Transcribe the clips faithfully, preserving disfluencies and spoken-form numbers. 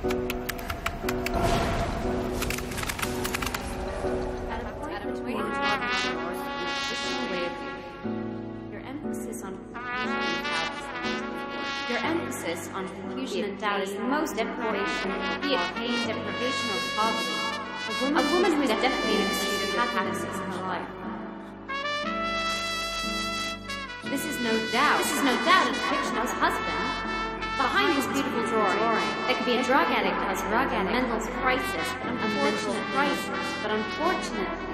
On confusion and doubt is the most important, be it pain, deprivation, or poverty. A woman, a woman who is definitely in a pursuit of happiness is her life. This is no doubt. This is no doubt a depiction of his husband. Behind this beautiful drawing, there could be a drug addict who has drug addict, mental crisis, but unfortunate crisis, but unfortunately.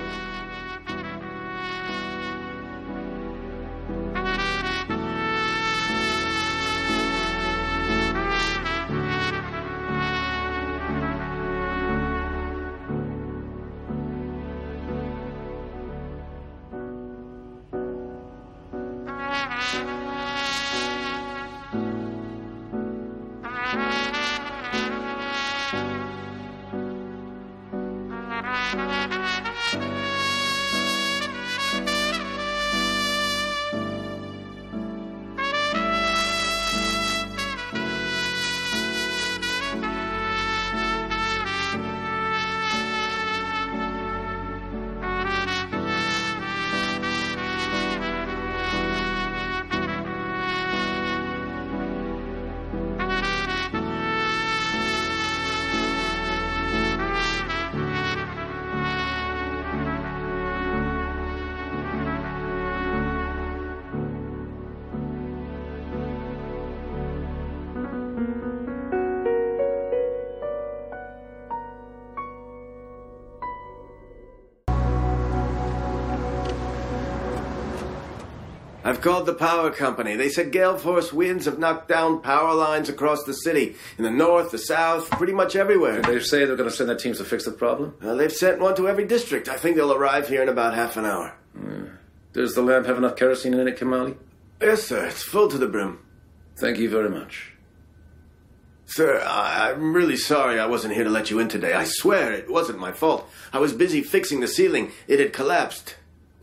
I've called the power company. They said gale force winds have knocked down power lines across the city. In the north, the south, pretty much everywhere. Did they say they're going to send their teams to fix the problem? Uh, they've sent one to every district. I think they'll arrive here in about half an hour. Mm. Does the lamp have enough kerosene in it, Kamali? Yes, sir. It's full to the brim. Thank you very much. Sir, I- I'm really sorry I wasn't here to let you in today. I swear it wasn't my fault. I was busy fixing the ceiling. It had collapsed.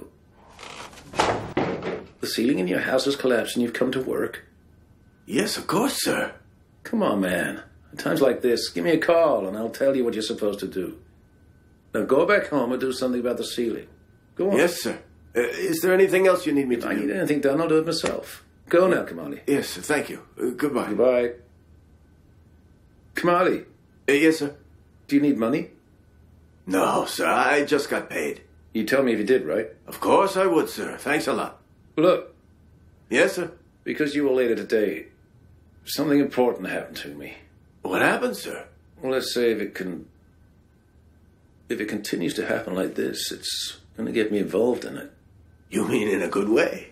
The ceiling in your house has collapsed and you've come to work? Yes, of course, sir. Come on, man. At times like this, give me a call and I'll tell you what you're supposed to do. Now go back home and do something about the ceiling. Go on. Yes, sir. Uh, is there anything else you need me to if I do? need anything done, I'll do it myself. Go now, Kamali. Yes, sir. Thank you. Uh, goodbye. Goodbye. Kamali. Uh, yes, sir. Do you need money? No, sir. I just got paid. You'd tell me if you did, right? Of course I would, sir. Thanks a lot. Look. Yes, sir. Because you were later today, something important happened to me. What happened, sir? Well, let's say if it can... If it continues to happen like this, it's going to get me involved in it. You mean in a good way?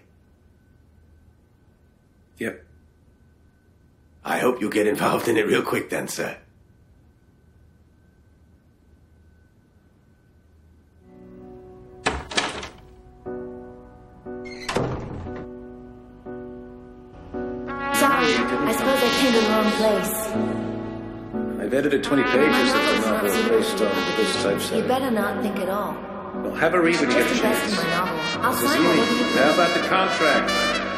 Yep. I hope you get involved in it real quick then, sir. I suppose I came to the wrong place. I've edited twenty pages of the novel based on this type You setting. better not think at all. Well, have a read when you get It's a the best chance. in my novel. I'll This sign evening. whatever you How about the contract?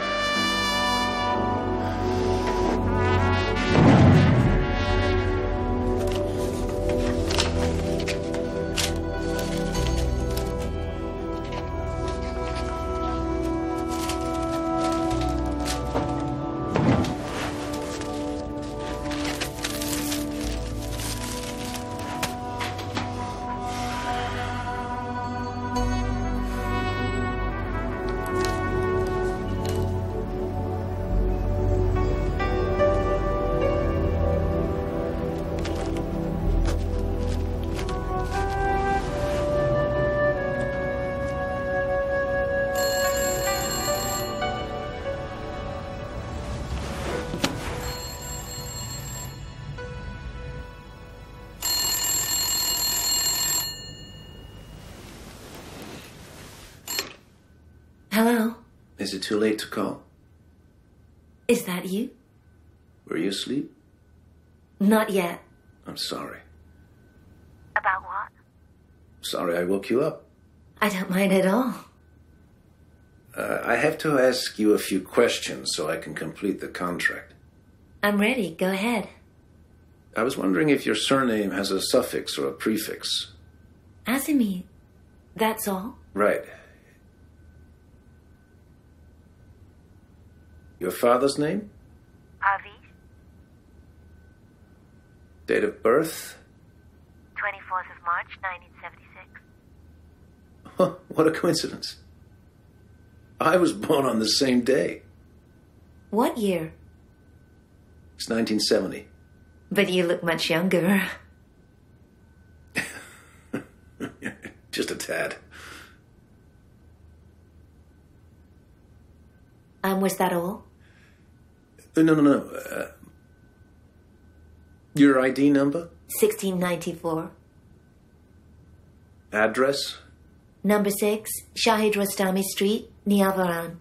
Hello? Is it too late to call? Is that you? Were you asleep? Not yet. I'm sorry. About what? Sorry I woke you up. I don't mind at all. Uh, I have to ask you a few questions so I can complete the contract. I'm ready. Go ahead. I was wondering if your surname has a suffix or a prefix. Azimi, that's all? Right. Your father's name? Avi, Date of birth? twenty-fourth of March, nineteen seventy-six. Huh, what a coincidence. I was born on the same day. What year? It's nineteen seventy. But you look much younger. Just a tad. Um, was that all? Uh, No, no, no. Uh, your I D number? sixteen ninety-four. Address? Number six, Shahid Rostami Street, Niavaran.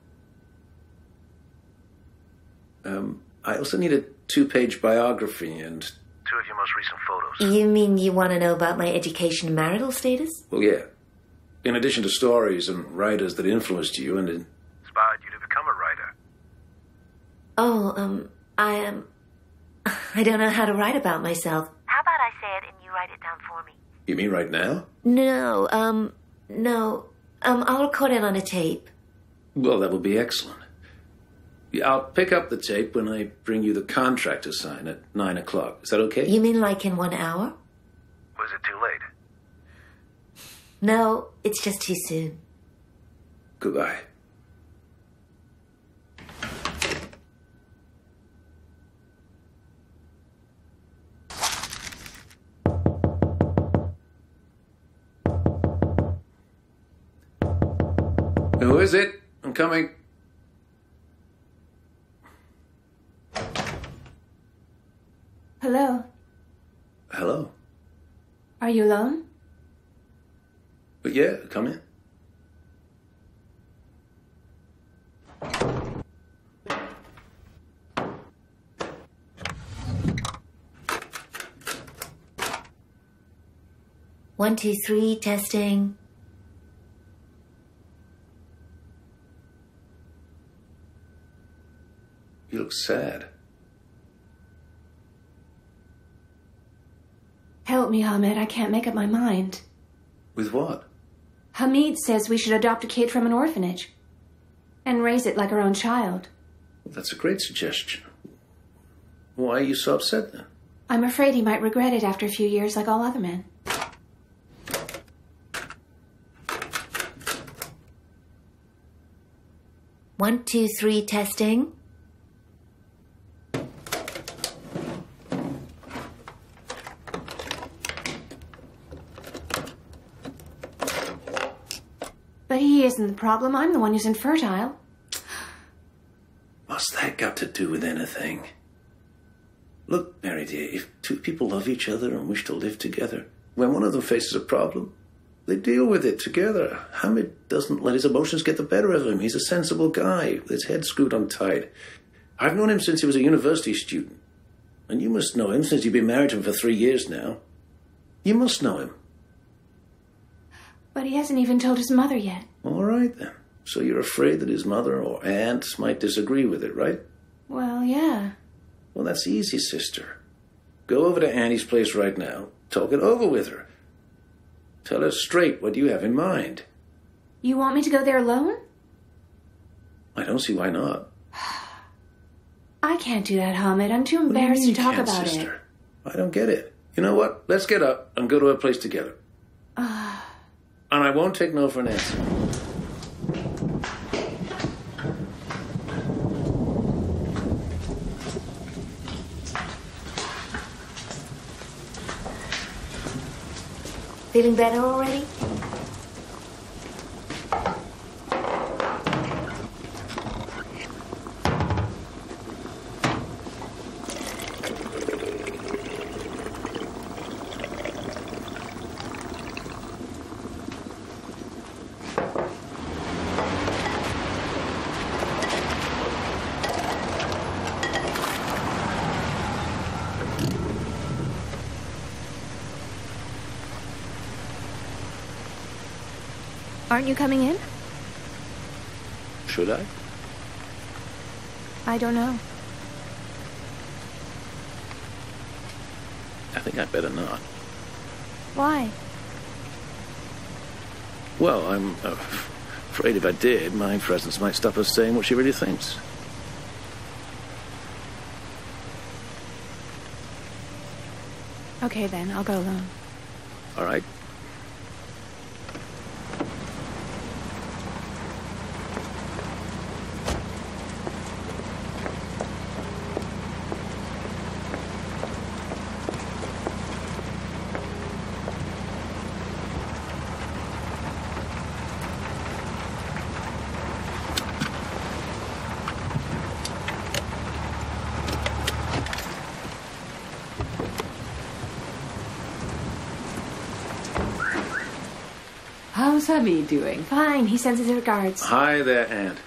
Um, I also need a two-page biography and two of your most recent photos. You mean you want to know about my education and marital status? Well, yeah. In addition to stories and writers that influenced you and inspired you to become a writer. Oh, um, I am... I don't know how to write about myself. How about I say it and you write it down for me? You mean right now? No, um, no. Um, I'll record it on a tape. Well, that would be excellent. Yeah, I'll pick up the tape when I bring you the contract to sign at nine o'clock. Is that okay? You mean like in one hour? Was it too late? No, it's just too soon. Goodbye. Who is it? I'm coming. Hello. Hello. Are you alone? But yeah, come in. One, two, three, testing. You look sad. Help me, Ahmed. I can't make up my mind. With what? Hamid says we should adopt a kid from an orphanage and raise it like our own child. Well, that's a great suggestion. Why are you so upset then? I'm afraid he might regret it after a few years like all other men. One, two, three, testing. But he isn't the problem. I'm the one who's infertile. What's that got to do with anything? Look, Mary dear, if two people love each other and wish to live together, when one of them faces a problem, they deal with it together. Hamid doesn't let his emotions get the better of him. He's a sensible guy with his head screwed on tight. I've known him since he was a university student. And you must know him since you've been married to him for three years now. You must know him. But he hasn't even told his mother yet. All right, then. So you're afraid that his mother or aunt might disagree with it, right? Well, yeah. Well, that's easy, sister. Go over to Annie's place right now. Talk it over with her. Tell her straight what you have in mind. You want me to go there alone? I don't see why not. I can't do that, Hamid. I'm too What do you embarrassed mean to you talk can't, about sister? I don't get it. You know what? Let's get up and go to her place together. Uh, And I won't take no for an answer. Feeling better already? aren't you coming in? Should I? I don't know. I think I'd better not. Why? Well, I'm uh, afraid if I did, my presence might stop her saying what she really thinks. Okay, then. I'll go alone. All right. How's Hamid doing? Fine. He sends his regards. Hi there, Aunt.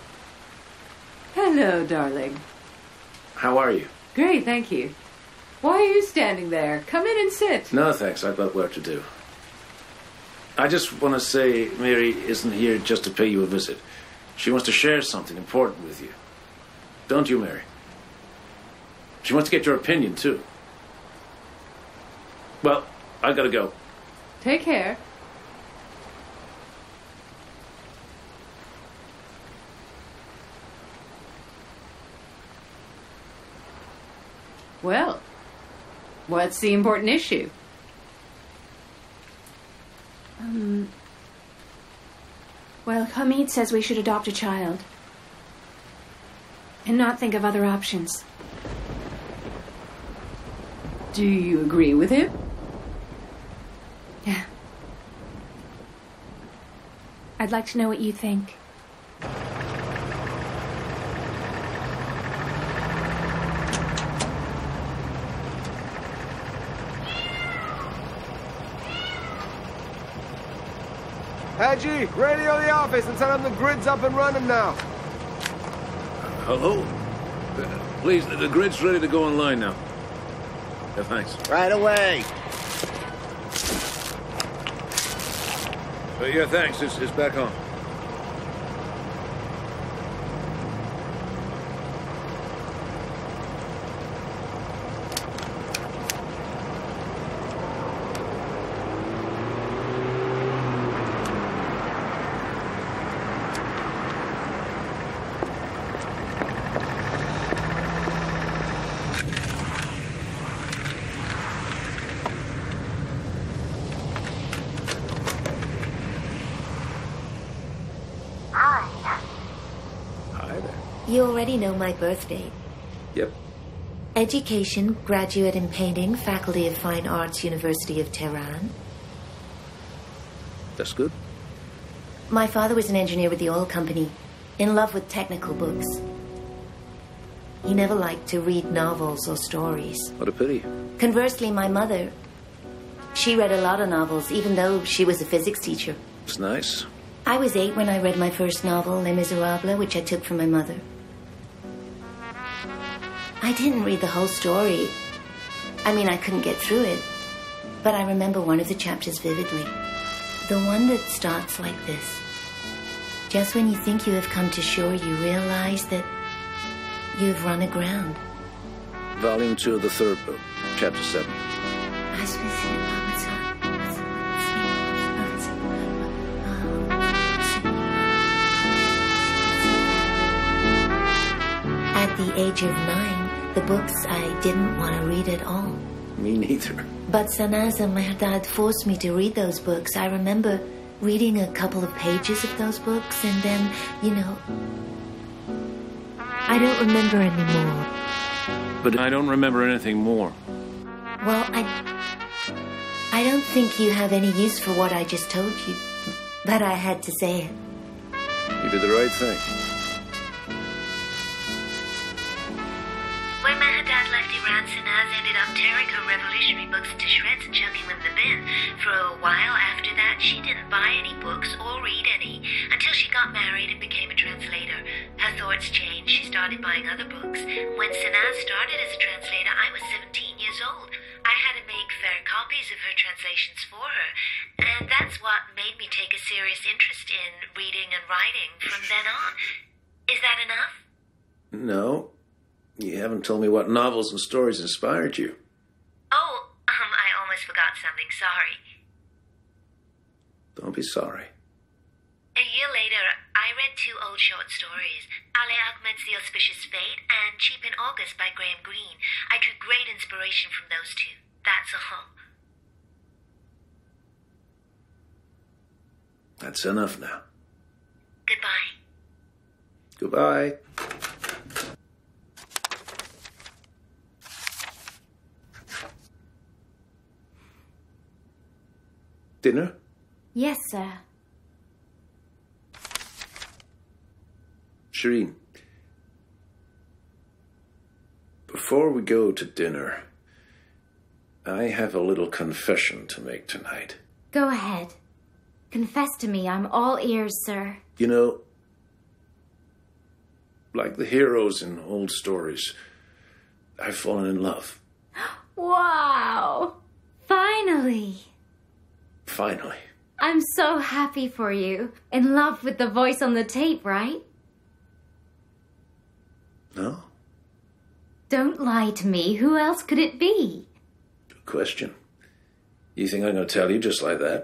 Hello, darling. How are you? Great, thank you. Why are you standing there? Come in and sit. No, thanks. I've got work to do. I just want to say Mary isn't here just to pay you a visit. She wants to share something important with you. Don't you, Mary? She wants to get your opinion, too. Well, I gotta go. Take care. Well, what's the important issue? Um. Well, Hamid says we should adopt a child. And not think of other options. Do you agree with him? Yeah. I'd like to know what you think. Hadji, radio the office and tell them the grid's up and running now. Hello? Uh, please, the, the grid's ready to go online now. Yeah, thanks. Right away. Uh, yeah, thanks. It's, it's back on. You already know my birthday. Yep. Education, graduate in painting, Faculty of Fine Arts, University of Tehran. That's good. My father was an engineer with the oil company, in love with technical books. He never liked to read novels or stories. What a pity. Conversely, my mother, she read a lot of novels, even though she was a physics teacher. It's nice. I was eight when I read my first novel, Les Miserables, which I took from my mother. I didn't read the whole story. I mean, I couldn't get through it. But I remember one of the chapters vividly. The one that starts like this. Just when you think you have come to shore, you realize that you've run aground. Volume two of the third book, chapter seven. At the age of nine, the books I didn't want to read at all. Me neither. But Sanaz and Mehrdad forced me to read those books. I remember reading a couple of pages of those books, and then, you know, I don't remember anymore. But I don't remember anything more. Well, I... I don't think you have any use for what I just told you. But I had to say it. You did the right thing. When Mehrdad left Iran, Sanaz ended up tearing her revolutionary books to shreds and chucking them in the bin. For a while after that, she didn't buy any books or read any, until she got married and became a translator. Her thoughts changed. She started buying other books. When Sanaz started as a translator, I was seventeen years old. I had to make fair copies of her translations for her, and that's what made me take a serious interest in reading and writing from then on. Is that enough? No. You haven't told me what novels and stories inspired you. Oh, almost forgot something. Sorry. Don't be sorry. A year later, I read two old short stories, Ali Ahmed's The Auspicious Fate and Cheap in August by Graham Greene. I drew great inspiration from those two. That's all. That's enough now. Goodbye. Goodbye. Dinner? Yes, sir. Shireen, before we go to dinner, I have a little confession to make tonight. Go ahead. Confess to me. I'm all ears, sir. You know, like the heroes in old stories, I've fallen in love. Wow! Finally! Finally. I'm so happy for you. In love with the voice on the tape, right? No? Don't lie to me. Who else could it be? Good question. You think I'm going to tell you just like that?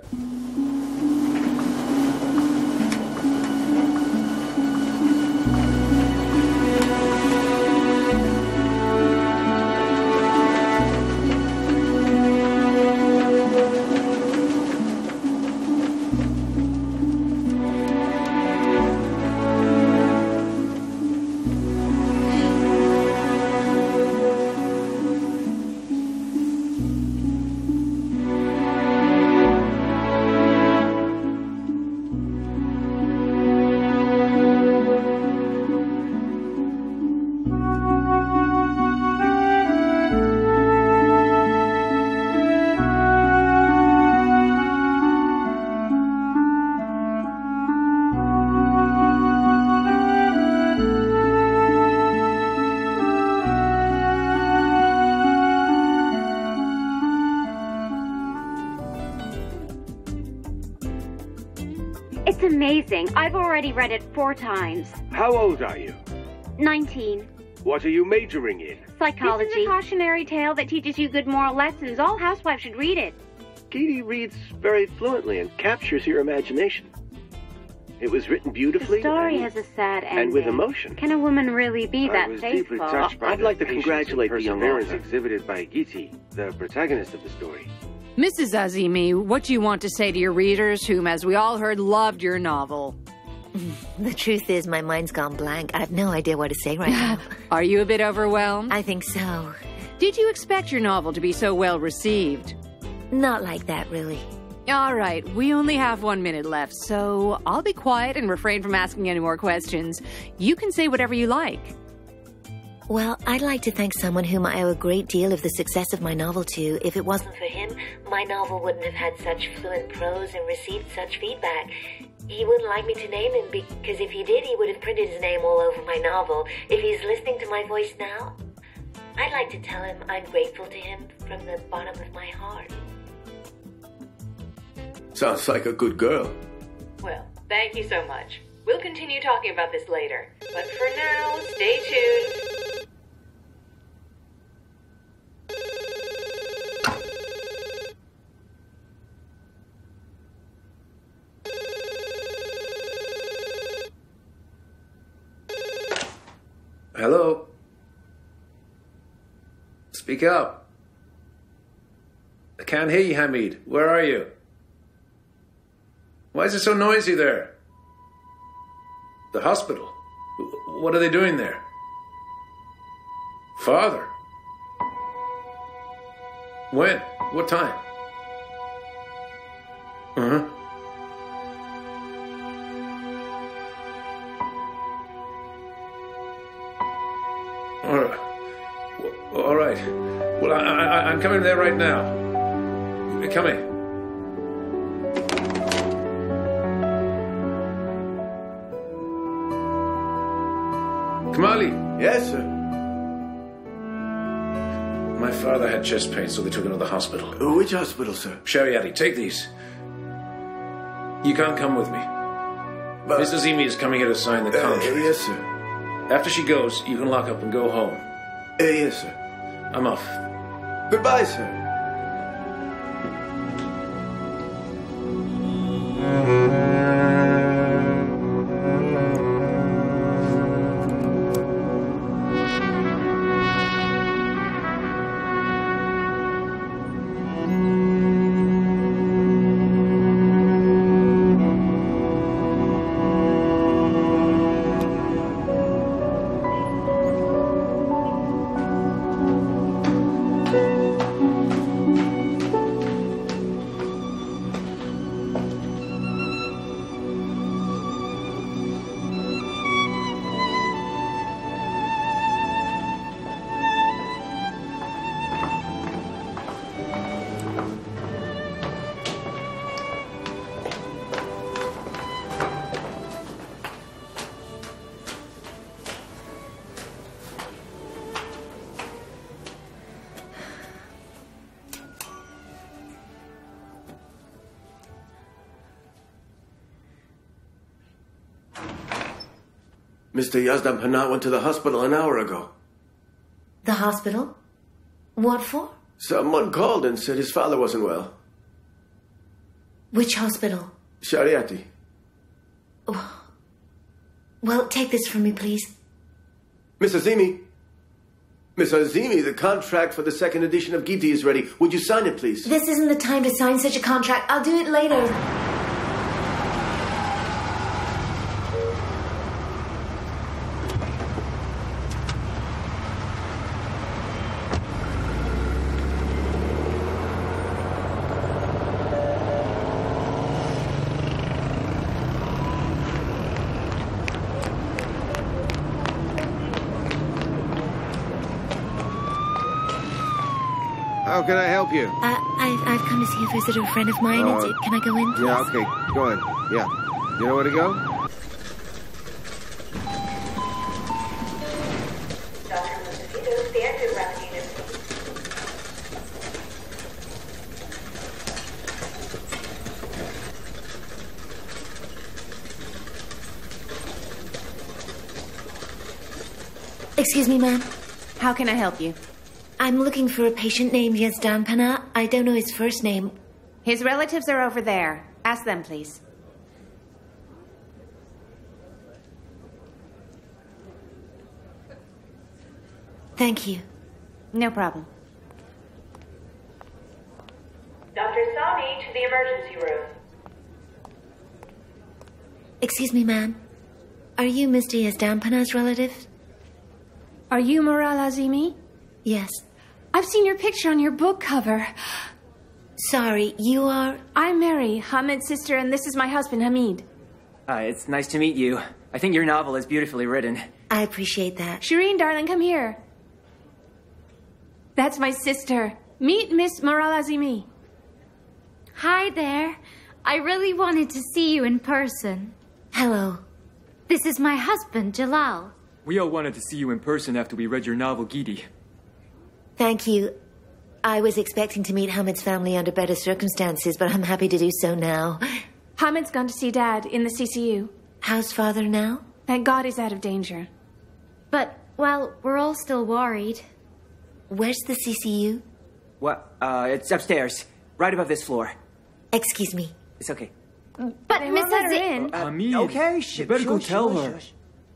It's amazing. I've already read it four times. How old are you? Nineteen. What are you majoring in? Psychology. This is a cautionary tale that teaches you good moral lessons. All housewives should read it. Katie reads very fluently and captures your imagination. It was written beautifully. The story and, has a sad ending. And with emotion. Can a woman really be I that was faithful? Deeply touched by I'd like to congratulate the young author exhibited by Giti, the protagonist of the story. Missus Azimi, what do you want to say to your readers, whom, as we all heard, loved your novel? The truth is, my mind's gone blank. I have no idea what to say right now. Are you a bit overwhelmed? I think so. Did you expect your novel to be so well received? Not like that, really. All right, we only have one minute left, so I'll be quiet and refrain from asking any more questions. You can say whatever you like. Well, I'd like to thank someone whom I owe a great deal of the success of my novel to. If it wasn't for him, my novel wouldn't have had such fluent prose and received such feedback. He wouldn't like me to name him because if he did, he would have printed his name all over my novel. If he's listening to my voice now, I'd like to tell him I'm grateful to him from the bottom of my heart. Sounds like a good girl. Well, thank you so much. We'll continue talking about this later. But for now, stay tuned. Hello? Speak up. I can't hear you, Hamid. Where are you? Why is it so noisy there? The hospital? What are they doing there? Father? When? What time? Uh-huh. All right. All right. Well, I, I, I'm coming there right now. Coming. Kamali. Yes, sir. My father had chest pain, so they took him to the hospital. Which hospital, sir? Shariati, take these. You can't come with me. But Miss Azimi is coming here to sign the contract. Uh, yes, sir. After she goes, you can lock up and go home. Uh, yes, sir. I'm off. Goodbye, sir. Mister Yazdan Panat went to the hospital an hour ago. The hospital? What for? Someone called and said his father wasn't well. Which hospital? Shariati. Oh. Well, take this from me, please. Miss Azimi. Miss Azimi, the contract for the second edition of Giti is ready. Would you sign it, please? This isn't the time to sign such a contract. I'll do it later. How can I help you? Uh, I've, I've come to see a visitor, a friend of mine. Uh, It's, can I go in, please? Yeah, okay. Go ahead. Yeah. You know where to go? Doctor Mosquito, the exit route unit. Excuse me, ma'am. How can I help you? I'm looking for a patient named Yazdan Panat. I don't know his first name. His relatives are over there. Ask them, please. Thank you. No problem. Doctor Sani to the emergency room. Excuse me, ma'am. Are you Mister Yazdan Panat's relative? Are you Maral Azimi? Yes. I've seen your picture on your book cover. Sorry, you are... I'm Mary, Hamid's sister, and this is my husband, Hamid. Uh, it's nice to meet you. I think your novel is beautifully written. I appreciate that. Shireen, darling, come here. That's my sister. Meet Miss Maral Azimi. Hi there. I really wanted to see you in person. Hello. This is my husband, Jalal. We all wanted to see you in person after we read your novel, Giti. Thank you. I was expecting to meet Hamid's family under better circumstances, but I'm happy to do so now. Hamid's gone to see Dad in the C C U. How's Father now? Thank God he's out of danger. But, well, we're all still worried. Where's the C C U? What? Uh, it's upstairs, right above this floor. Excuse me. It's okay. But They won't let her in. Uh, Hamid, okay, sh- you better shush, go tell shush, her. shush.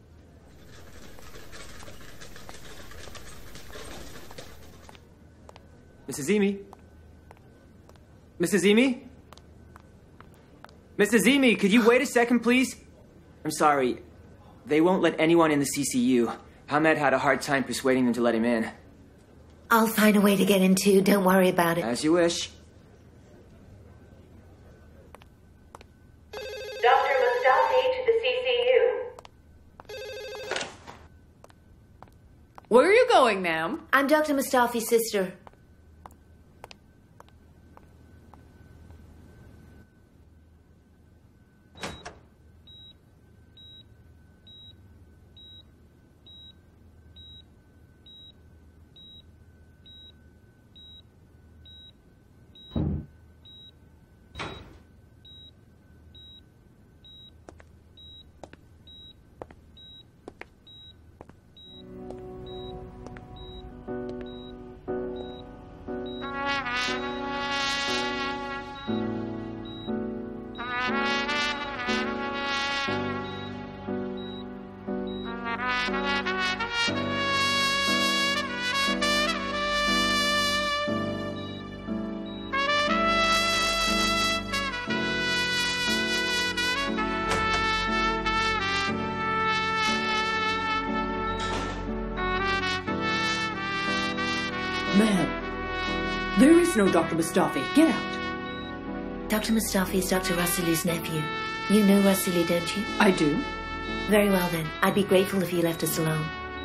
Missus Azimi? Missus Azimi? Missus Azimi, could you wait a second, please? I'm sorry. They won't let anyone in the C C U. Hamed had a hard time persuading them to let him in. I'll find a way to get in too. Don't worry about it. As you wish. Doctor Mustafi to the C C U. Where are you going, ma'am? I'm Doctor Mustafi's sister. Ma'am, there is no Doctor Mustafi. Get out. Doctor Mustafi is Doctor Rasulu's nephew. You know Rasulu, don't you? I do. Very well then. I'd be grateful if you left us alone.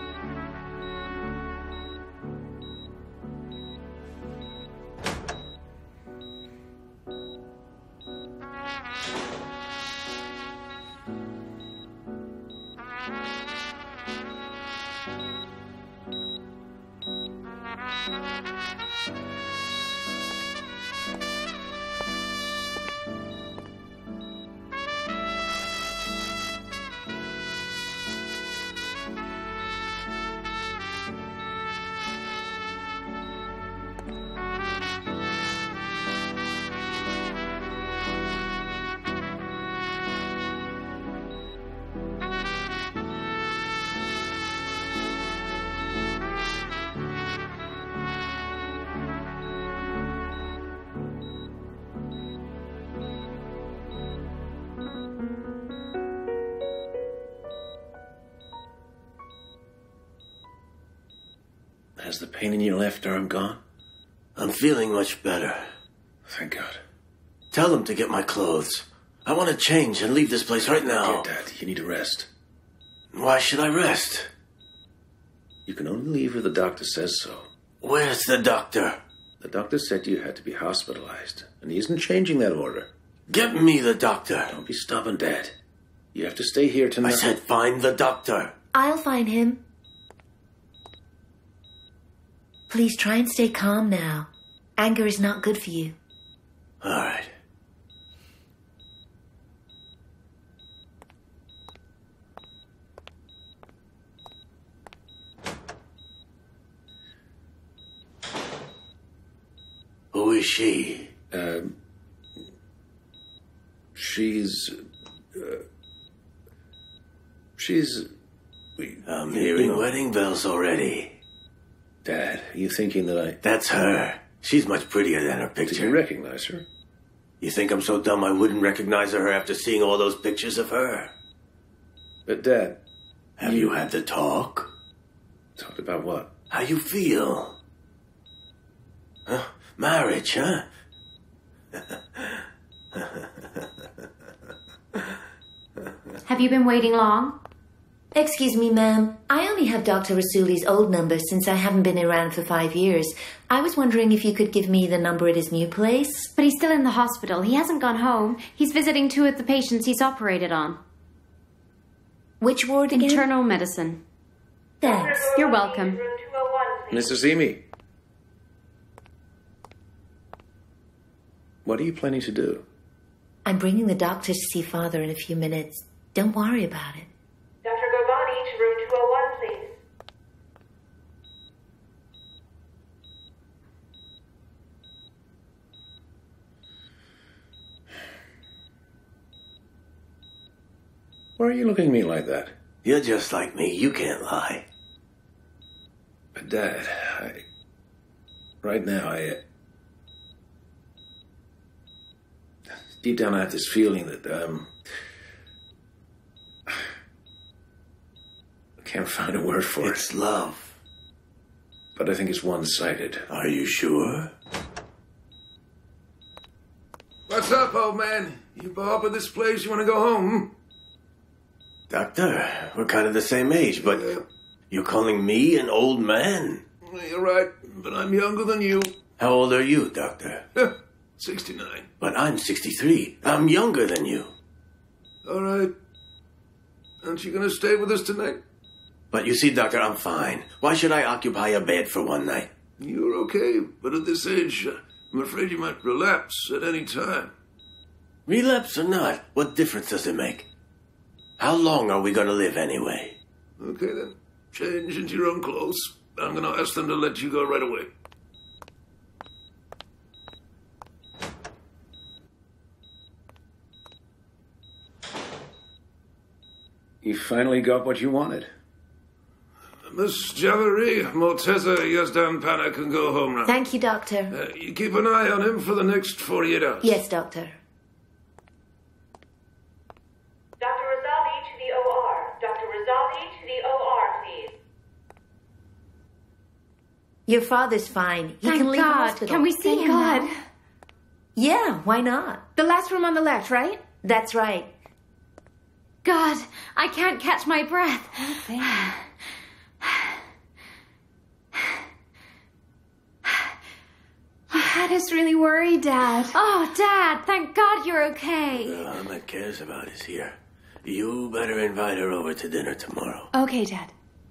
Has the pain in your left arm gone? I'm feeling much better. Thank God. Tell them to get my clothes. I want to change and leave this place right now. Dear Dad, you need to rest. Why should I rest? You can only leave if the doctor says so. Where's the doctor? The doctor said you had to be hospitalized, and he isn't changing that order. Get me the doctor. Don't be stubborn, Dad. You have to stay here tonight. I said find the doctor. I'll find him. Please try and stay calm now. Anger is not good for you. All right. Who is she? Um, she's... Uh, she's... I'm hearing you know, wedding bells already. Dad, are you thinking that I... That's her. She's much prettier than her picture. Did you recognize her? You think I'm so dumb I wouldn't recognize her after seeing all those pictures of her? But, Dad... Have you, you had the talk? Talked about what? How you feel? Huh? Marriage, huh? Have you been waiting long? Excuse me, ma'am. I only have Doctor Rasuli's old number since I haven't been around for five years. I was wondering if you could give me the number at his new place. But he's still in the hospital. He hasn't gone home. He's visiting two of the patients he's operated on. Which ward again? Internal medicine. Thanks. You're welcome. Missus Emi. What are you planning to do? I'm bringing the doctor to see Father in a few minutes. Don't worry about it. Doctor Gobani to room two oh one, please. Why are you looking at me like that? You're just like me. You can't lie. But, Dad, I... Right now, I... Uh, deep down, I have this feeling that, um... I can't find a word for it's it. It's love. But I think it's one-sided. Are you sure? What's up, old man? You bought up at this place? You want to go home? Doctor, we're kind of the same age, but uh, you're calling me an old man? You're right, but I'm younger than you. How old are you, Doctor? sixty-nine. But I'm sixty-three. I'm younger than you. All right. Aren't you going to stay with us tonight? But you see, Doctor, I'm fine. Why should I occupy a bed for one night? You're okay, but at this age, uh, I'm afraid you might relapse at any time. Relapse or not, what difference does it make? How long are we going to live anyway? Okay, then. Change into your own clothes. I'm going to ask them to let you go right away. You finally got what you wanted. Miss Javeri, Morteza Yazdan Pana can go home now. Thank you, Doctor. Uh, you keep an eye on him for the next forty-eight hours. Yes, Doctor. Doctor Rizali to the O R. Doctor Rizali to the O R, please. Your father's fine. He Thank can leave the God. hospital. Can we see Thank him God. now? Yeah, why not? The last room on the left, right? That's right. God, I can't catch my breath. You had us really worried, Dad. Oh, Dad, thank God you're okay. Well, Ahmed cares about is here. You better invite her over to dinner tomorrow. Okay, Dad.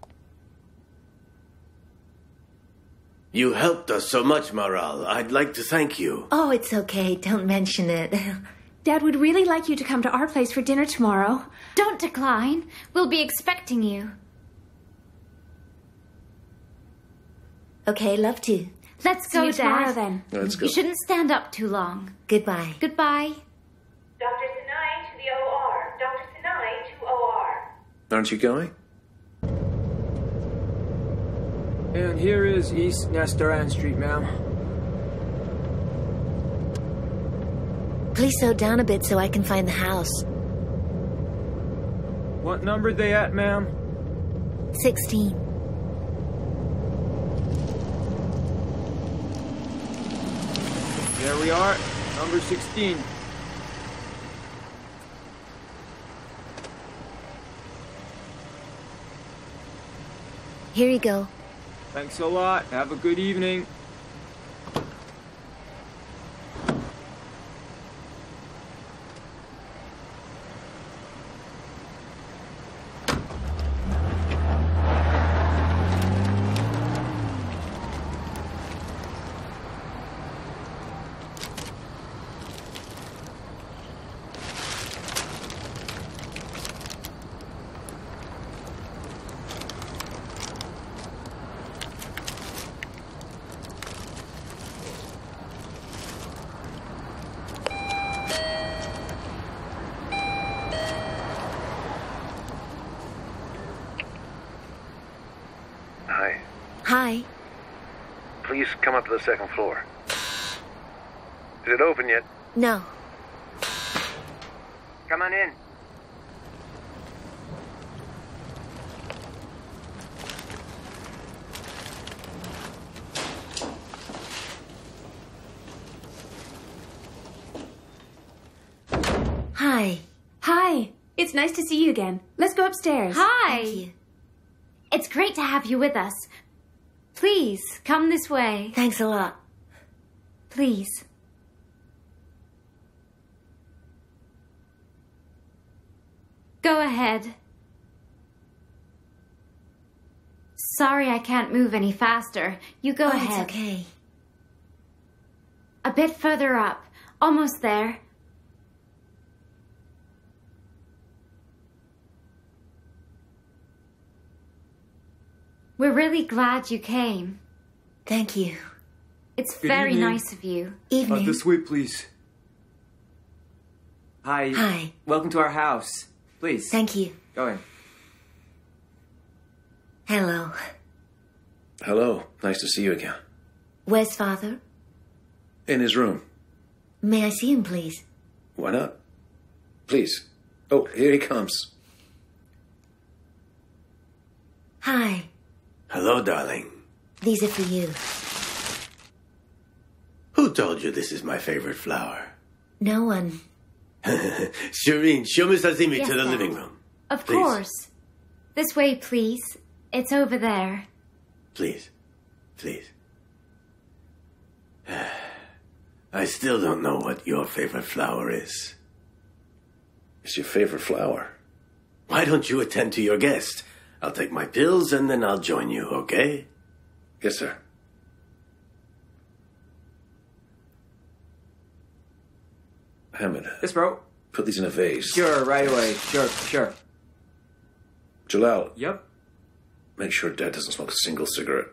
You helped us so much, Maral. I'd like to thank you. Oh, it's okay. Don't mention it. Dad would really like you to come to our place for dinner tomorrow. Don't decline. We'll be expecting you. Okay, love to. Let's See go, you tomorrow, Dad. then. Let's go. You shouldn't stand up too long. Goodbye. Goodbye. Doctor Sinai to the O R. Doctor Sinai to O R. Aren't you going? And here is East Nestoran Street, ma'am. Please slow down a bit so I can find the house. What number they at, ma'am? Sixteen. There we are, number sixteen. Here you go. Thanks a lot. Have a good evening. Hi. Hi. Please come up to the second floor. Is it open yet? No. Come on in. Hi. Hi. It's nice to see you again. Let's go upstairs. Hi. Thank you. It's great to have you with us. Please, come this way. Thanks a lot. Please. Go ahead. Sorry I can't move any faster. You go oh, ahead. It's okay. A bit further up. Almost there. We're really glad you came. Thank you. It's Good very evening. nice of you. Evening. Uh, this way, please. Hi. Hi. Welcome to our house. Please. Thank you. Go in. Hello. Hello. Nice to see you again. Where's Father? In his room. May I see him, please? Why not? Please. Oh, here he comes. Hi. Hello, darling. These are for you. Who told you this is my favorite flower? No one. Shireen, show Miss Azimi Yes, to the Dad. living room. Of Please. course. This way, please. It's over there. Please. Please. I still don't know what your favorite flower is. It's your favorite flower. Why don't you attend to your guest? I'll take my pills and then I'll join you, okay? Yes, sir. Hamid. Yes, bro. Put these in a vase. Sure, right away. Sure, sure. Jalal. Yep. Make sure Dad doesn't smoke a single cigarette.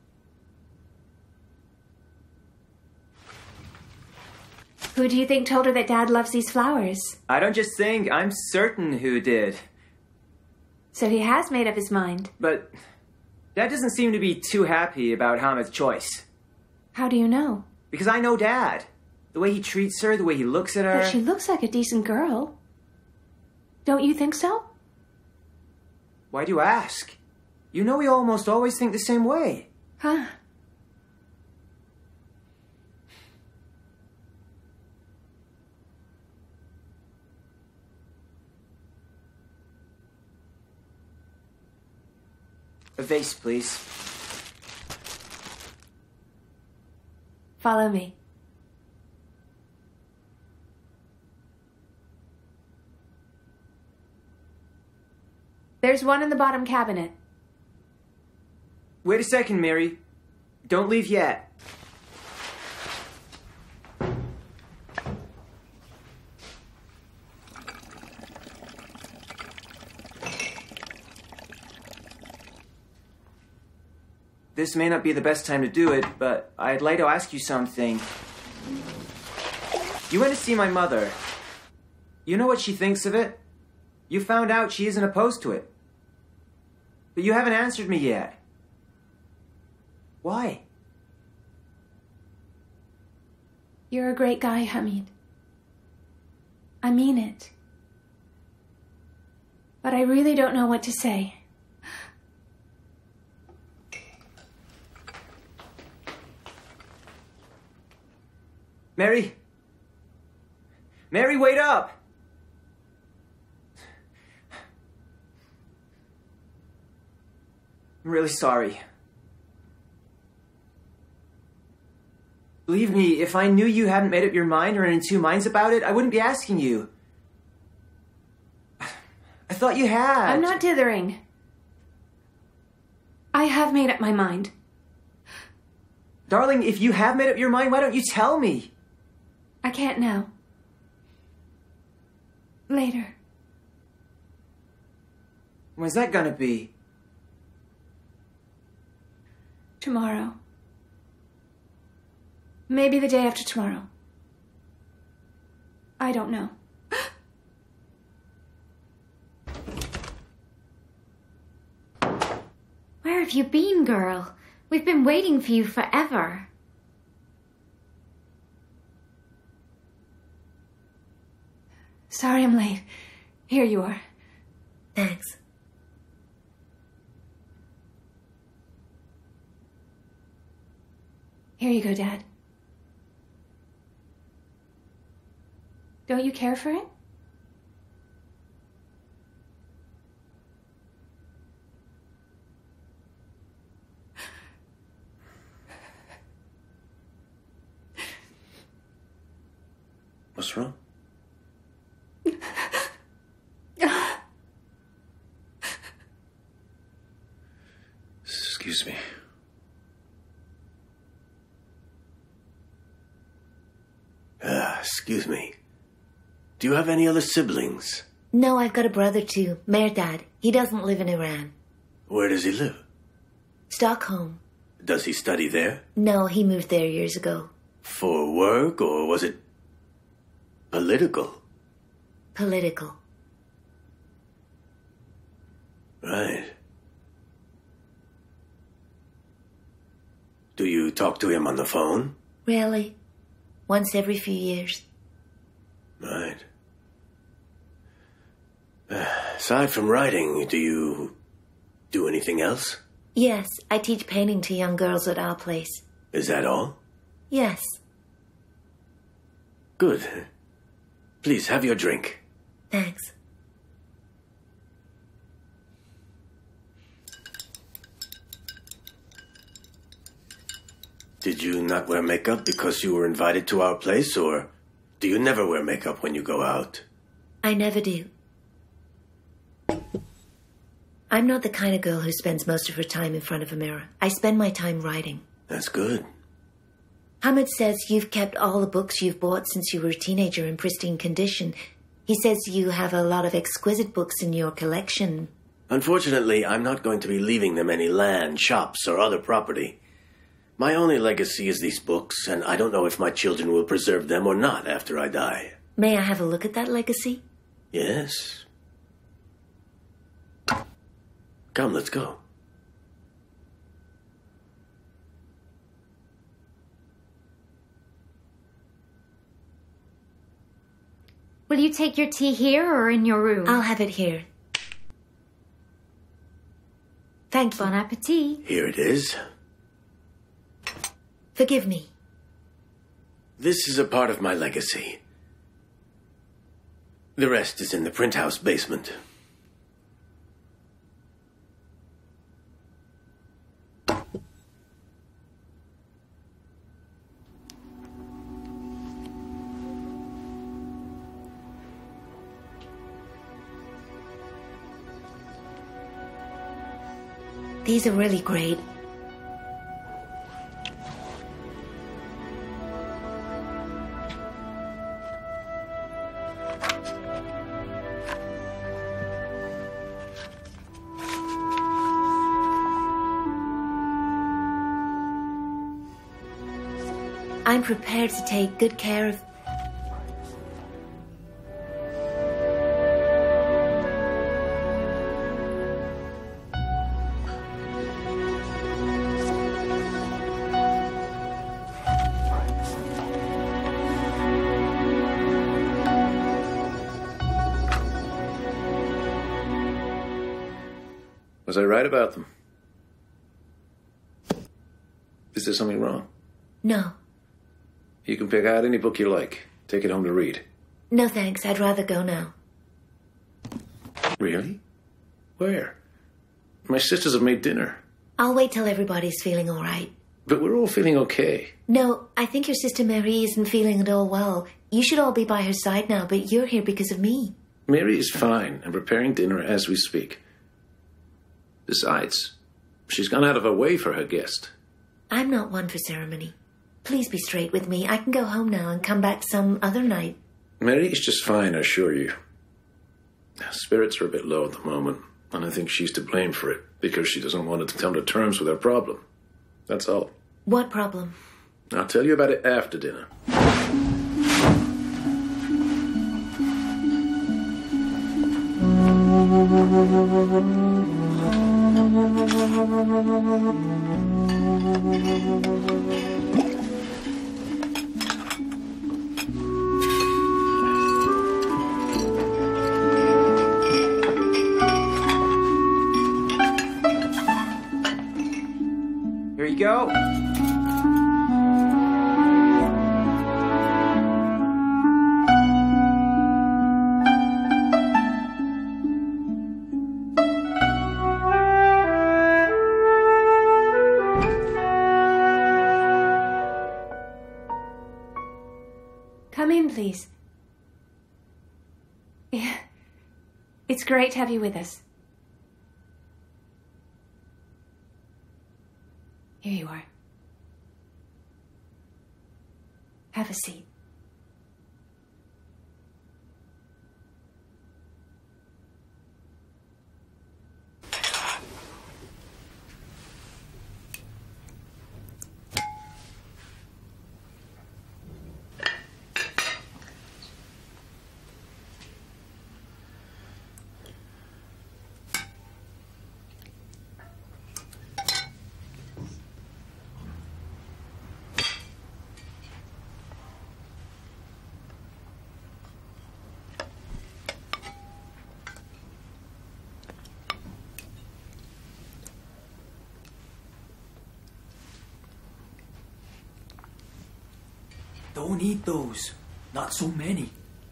Who do you think told her that Dad loves these flowers? I don't just think, I'm certain who did. So he has made up his mind. But Dad doesn't seem to be too happy about Hamid's choice. How do you know? Because I know Dad. The way he treats her, the way he looks at her. But she looks like a decent girl. Don't you think so? Why do you ask? You know we almost always think the same way. Huh. A vase, please. Follow me. There's one in the bottom cabinet. Wait a second, Mary. Don't leave yet. This may not be the best time to do it, but I'd like to ask you something. You went to see my mother. You know what she thinks of it? You found out she isn't opposed to it. But you haven't answered me yet. Why? You're a great guy, Hamid. I mean it. But I really don't know what to say. Mary? Mary, wait up! I'm really sorry. Believe me, if I knew you hadn't made up your mind or in two minds about it, I wouldn't be asking you. I thought you had. I'm not dithering. I have made up my mind. Darling, if you have made up your mind, why don't you tell me? I can't now. Later. When's that gonna be? Tomorrow. Maybe the day after tomorrow. I don't know. Where have you been, girl? We've been waiting for you forever. Sorry I'm late. Here you are. Thanks. Here you go, Dad. Don't you care for it? What's wrong? Excuse me. Ah, excuse me. Do you have any other siblings? No, I've got a brother too, Mehrdad. He doesn't live in Iran. Where does he live? Stockholm. Does he study there? No, he moved there years ago. For work, or was it political? Political. Right. Do you talk to him on the phone? Rarely. Once every few years. Right. Uh, aside from writing, do you do anything else? Yes, I teach painting to young girls at our place. Is that all? Yes. Good. Please, have your drink. Thanks. Did you not wear makeup because you were invited to our place, or do you never wear makeup when you go out? I never do. I'm not the kind of girl who spends most of her time in front of a mirror. I spend my time writing. That's good. Hamid says you've kept all the books you've bought since you were a teenager in pristine condition. He says you have a lot of exquisite books in your collection. Unfortunately, I'm not going to be leaving them any land, shops, or other property. My only legacy is these books, and I don't know if my children will preserve them or not after I die. May I have a look at that legacy? Yes. Come, let's go. Will you take your tea here or in your room? I'll have it here. Thank you. Bon appetit. Here it is. Forgive me. This is a part of my legacy. The rest is in the print house basement. These are really great. I'm prepared to take good care of... Was I right about them? Is there something wrong? No. You can pick out any book you like. Take it home to read. No thanks, I'd rather go now. Really? Where? My sisters have made dinner. I'll wait till everybody's feeling all right. But we're all feeling okay. No, I think your sister Mary isn't feeling at all well. You should all be by her side now, but you're here because of me. Mary is fine and preparing dinner as we speak. Besides, she's gone out of her way for her guest. I'm not one for ceremony. Please be straight with me. I can go home now and come back some other night. Mary is just fine, I assure you. Her spirits are a bit low at the moment, and I think she's to blame for it, because she doesn't want to come to terms with her problem. That's all. What problem? I'll tell you about it after dinner. Here you go. Come in, please. Yeah. It's great to have you with us. Here you are. Have a seat. Don't eat those. Not so many.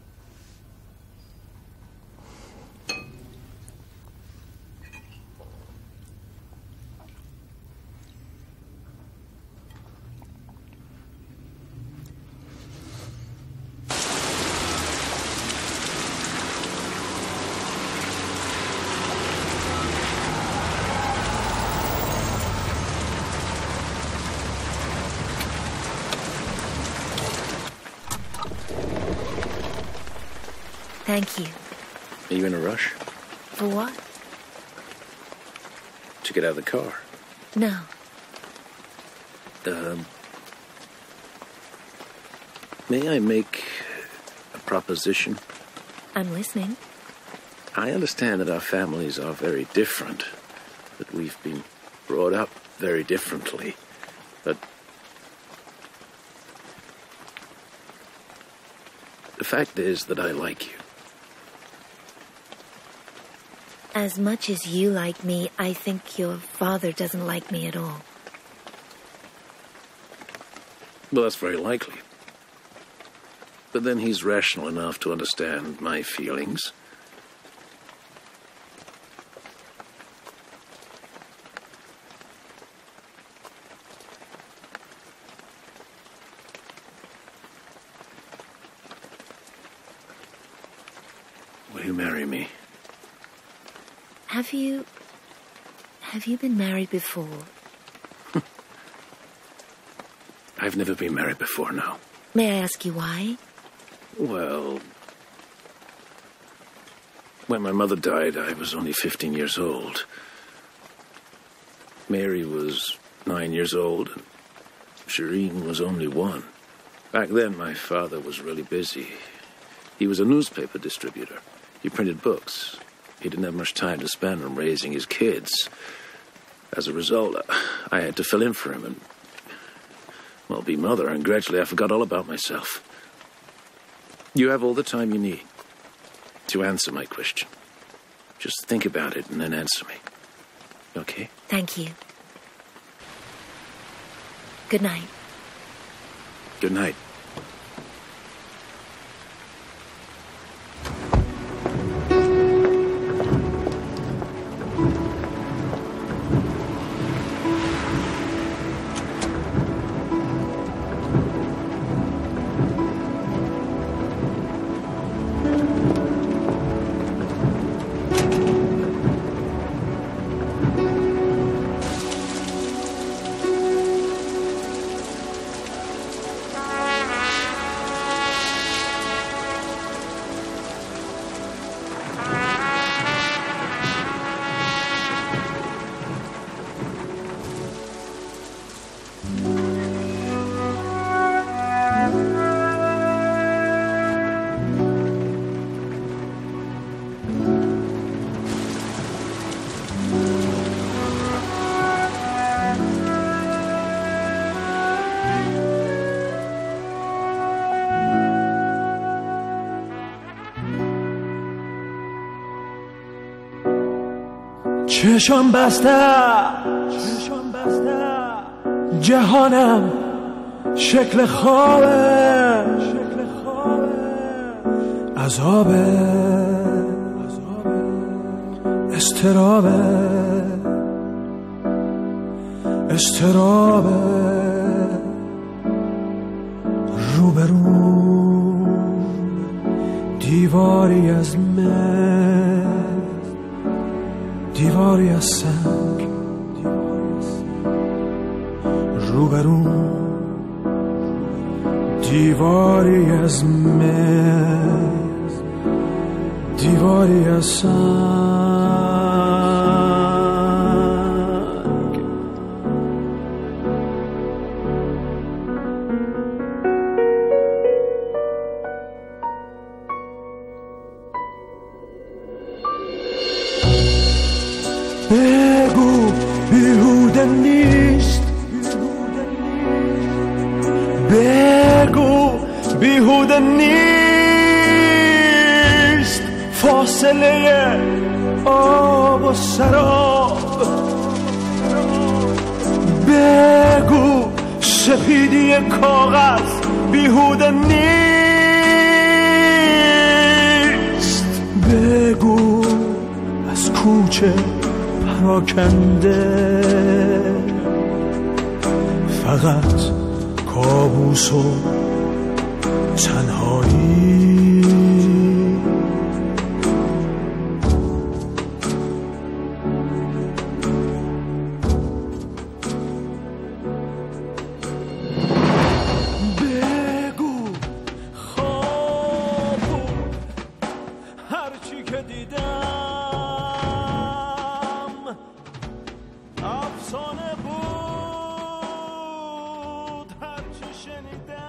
Thank you. Are you in a rush? For what? To get out of the car. No. Um, may I make a proposition? I'm listening. I understand that our families are very different, that we've been brought up very differently, but the fact is that I like you. As much as you like me, I think your father doesn't like me at all. Well, that's very likely. But then he's rational enough to understand my feelings. Will you marry me? Have you... Have you been married before? I've never been married before, no. May I ask you why? Well, when my mother died, I was only fifteen years old. Mary was nine years old, and Shireen was only one. Back then, my father was really busy. He was a newspaper distributor. He printed books. He didn't have much time to spend on raising his kids. As a result, I had to fill in for him and, well, be mother, and gradually I forgot all about myself. You have all the time you need to answer my question. Just think about it and then answer me. Okay? Thank you. Good night. Good night. چشم بسته چشم بسته جهانم شکل خوابه شکل خوابه عذابه استرابه استرابه روبرو دیواری از من دیواری از سنگ روبرو دیواری از من دیواری از سنگ بگو بیهوده نیست بگو بیهوده نیست فاصله آب و سراب بگو سپیدی کاغذ بیهوده نیست بگو از کوچه پراکنده فقط کابوس و تنهایی بگو خواب بود هرچی که دیدم افسانه بود هرچی شنیدم